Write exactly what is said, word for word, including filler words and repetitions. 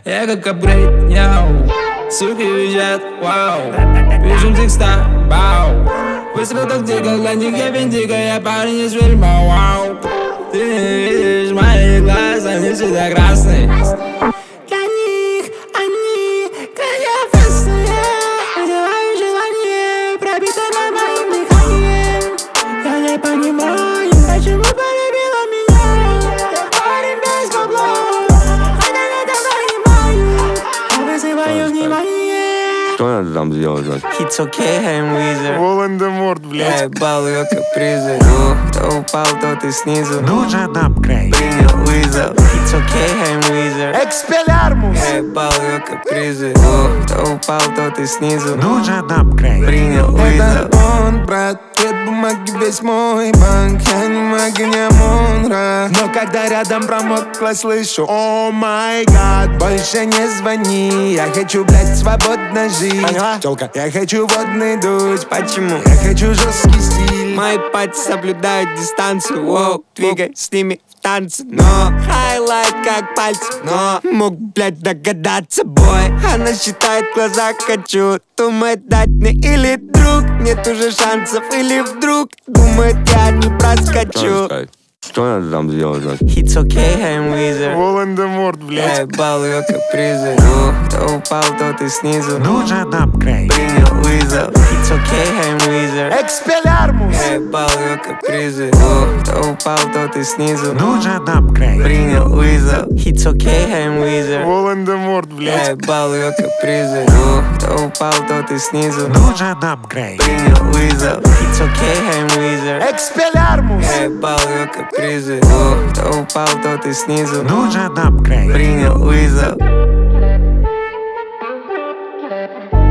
Я как апгрейд, яу. Суки визжат, вау. Пишем текста, бау. Высоко так дико, для них я виндиго. Я парень из фильма, вау. Ты не видишь мои глаза, они всегда красные. Для них они кровостные. Вызываю желание, пробито на моем дыхании. Я не понимаю, почему полюбила меня. Я парень без бабла. Она не понимаю. Я вызываю внимание. Что надо там сделать? It's okay, I'm Wizard. Волан-де-Морт, Я блядь. ебал ее капризы. Ну, кто упал, тот и снизу. Нужен апгрейд. Принял вызов. It's okay, I'm Wizard. Экспеллярмус. Я ебал ее капризы. Ну, кто упал, тот и снизу. Нужен апгрейд. Принял вызов. Это он, брат, цвет бумаги весь мой банк. Я не мага, не Амон-Ра. Но когда рядом промокла, слышу: о май гад, больше не звони. Я хочу, блядь, свободно жить. Поняла? Тёлка, я хочу водный дуть. Почему? Я хочу жесткий стиль. Мои пати соблюдают дистанцию. Воу, двигай с ними в танце. Но хайлайт как пальцы. Но мог, блядь, догадаться, бой. Она считает в глазах хочу. Думает, дать мне или друг. Нет уже шансов, или вдруг думает, я не проскочу. Что надо там сделать? It's okay, I'm Wizard. Волан-де-Морт, Я блядь. ебал ее капризы. Ну, кто упал, тот и снизу. Нужен апгрейд. Принял вызов. It's okay, I'm Wizard. Экспеллярмус. Я ебал ее капризы. Ну, кто упал, тот и снизу. Нужен апгрейд. Принял вызов. It's okay, I'm Wizard. Волан-де-Морт, Я блядь. ебал ее капризы. Ну, кто упал, тот и снизу. Нужен апгрейд. Принял вызов. It's okay, I'm Wizard. Экспеллярмус. Я ебал ее капризы. Ну, кто упал, тот и снизу. Нужен апгрейд. Принял вызов.